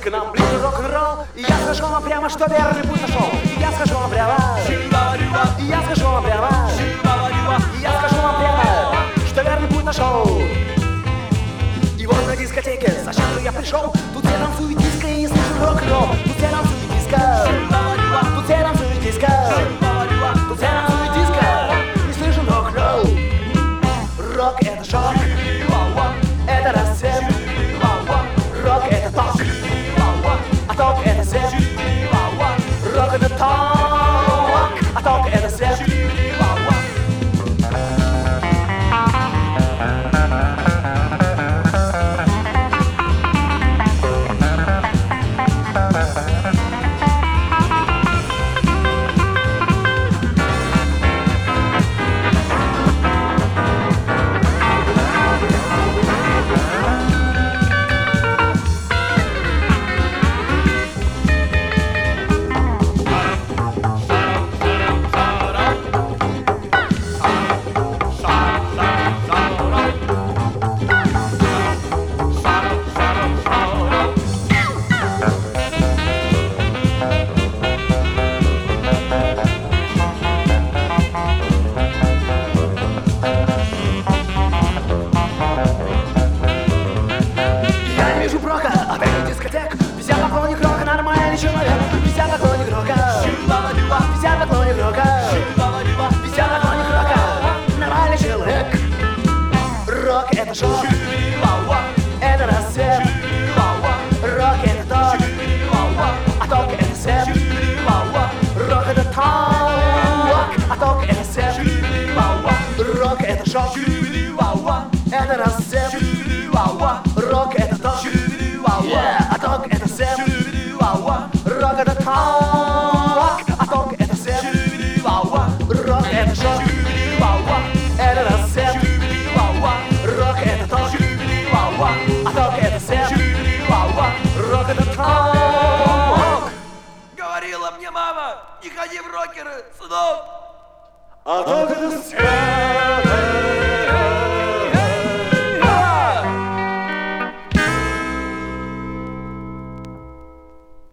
к нам ближе рок-н-ролл. И я скажу вам прямо, что верный путь нашел. И я скажу вам прямо, и я скажу вам прямо, и я скажу вам прямо, что верный путь нашел. И вот на дискотеке, зачем же я пришел? Тут все танцуют диско и не слышен рок-н-ролл. Тут все танцуют диско, тут все танцуют диско, тут все танцуют диско, не слышен рок-н-ролл. Рок — это шок, это расцвет. Рок — это ток, а ток — это свет. Рок — это ток, а ток — это свет. Везде поклонник рока, нормальный человек. Везде поклонник рока, везде поклонник рока, везде поклонник рока, нормальный человек. Рок — это шок, это расцвет. Рок — это ток, а ток — это свет. Рок — это ток, а ток — это свет. Рок — это шок, это расцвет. Рок — это ток, а ток — это свет. Рок — это ток, а ток — это свет. Рок — это шок, это расцвет. Рок — это ток, а ток — это свет. Рок — это ток. Говорила мне мама, не ходи в рокеры, сынок. А ток — это свет.